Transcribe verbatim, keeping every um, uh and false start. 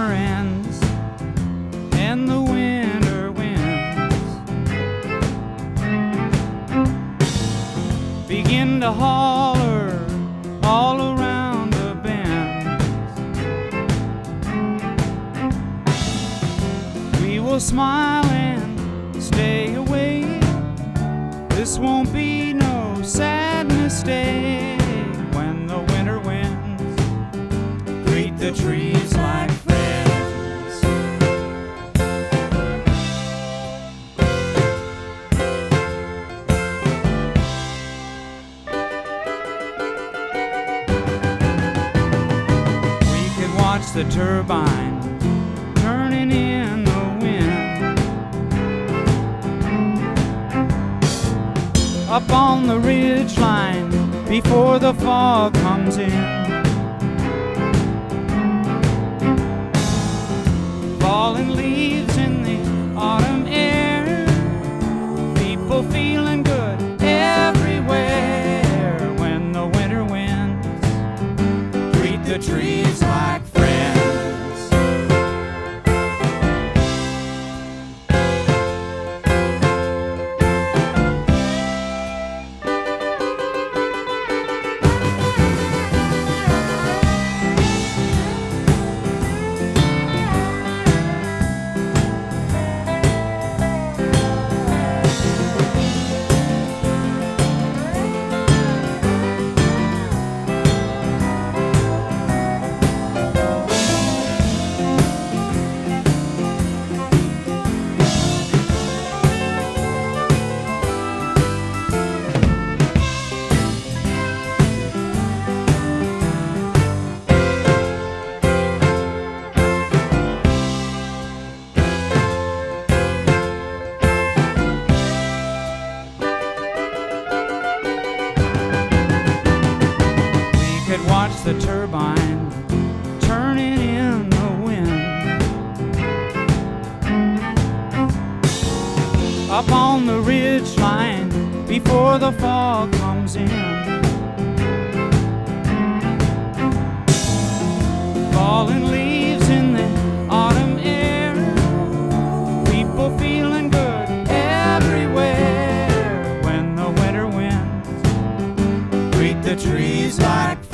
summer ends and the winter winds begin to holler all around the bends, we will smile and stay away. This won't be no sad mistake when the winter winds greet the trees like friends. We could watch the turbine turning in the wind up on the ridge line before the fog comes in. Falling leaves in the autumn air, people feeling good everywhere when the winter winds greet the trees like friends. Could watch the turbine turning in the wind up on the ridge line before the fog comes in. Falling leaves in the autumn air, people feeling good everywhere when the winter winds greet the trees like